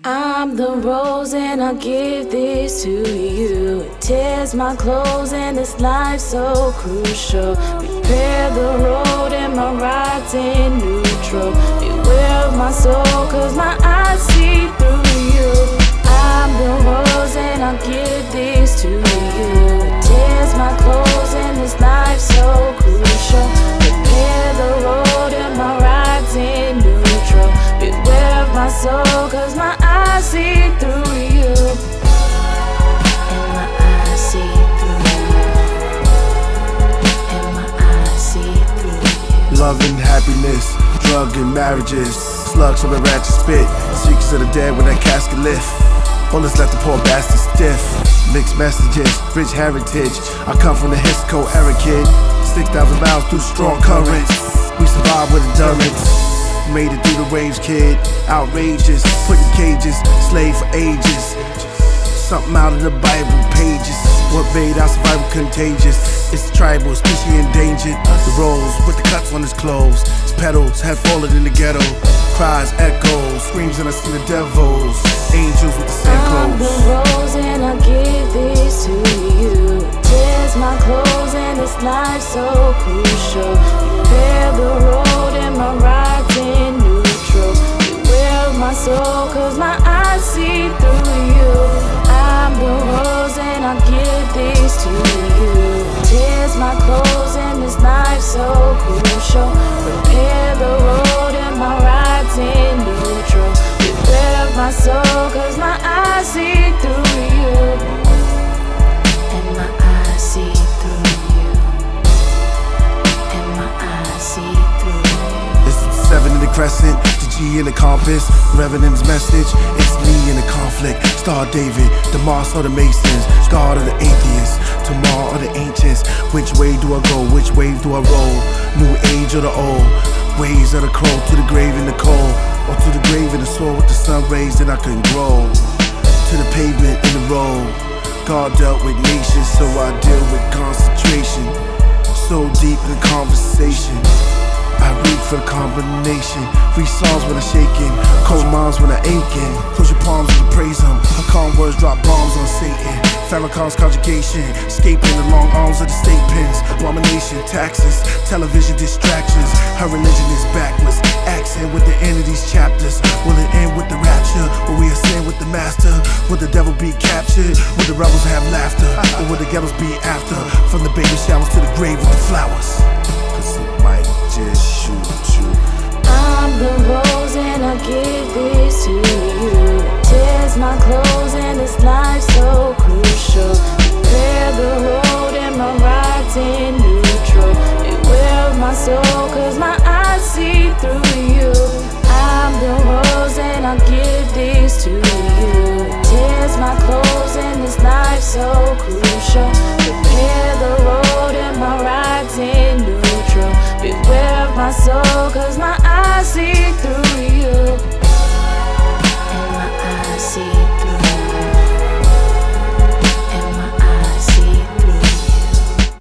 I'm the rose and I give this to you. It tears my clothes and this life's so crucial. Prepare the road and my ride's in neutral. Beware of my soul cause my eyes see through you. I'm the rose and I give this to you. It tears my clothes and this life's so crucial. Prepare the road and my ride's in neutral. Beware of my soul cause my eyes see through you. And my eyes see through you. And my eyes see through you. Love and happiness, drug and marriages, slugs from a ratchet spit, secrets of the dead when that casket lift. Bullets left the poor bastard stiff. Mixed messages, rich heritage. I come from the Hisco era, kid. 6,000 miles through strong currents. We survived with endurance. Made it through the waves, kid. Outrageous, put in cages, slave for ages. Something out of the Bible pages. What made our survival contagious? It's tribal, species endangered. The rose with the cuts on his clothes. His petals had fallen in the ghetto. Cries, echoes, screams, and I see the devils. Angels with the same clothes. I'm the rose and I give this to you. It tears my clothes and this life's so crucial. Prepare the road and my ride's in neutral. Beware of my soul cause my eyes see through you. I'm the rose and I give this to you. It tears my clothes and this life's so crucial. Prepare the road and my ride's in neutral. Beware of my soul cause my eyes see through you. And my eyes see through you. And my eyes see through you. It's the 7 in the crescent, the G in the compass, Revenant's message. It's me in the conflict. Star David, the Mars of the Masons, God of the atheists, Tamar of the ancients. Which way do I go? Which wave do I roll? New age or the old? Ways of the crow to the grave in the cold, or to the grave in the soil with the sun rays that I couldn't grow. To the pavement in the road. God dealt with nations, so I deal with concentration. So deep in the conversation, I read for the combination. Free songs when I'm shaking, cold minds when I'm aching. Close your palms when you praise him. Her calm words drop bombs on Satan. Farrakhan's conjugation, escaping the long arms of the state pens. Abomination, taxes, television distractions. Her religion is backwards, accent with the end of these chapters. Will it end with the rapture? Will we ascend with the master? Will the devil be captured? Will the rebels have laughter? Or will the ghettos be after? From the baby showers to the grave with the flowers. Cause it might just shoot you. I'm the rose and I give this to you. It tears my clothes and this life's so crucial. Prepare the road and my ride's in neutral. Beware of my soul cause my eyes see through you. I'm the rose and I give this to you. It tears my clothes and this life's so crucial. Prepare the road and my ride's in neutral. Beware of my soul cause my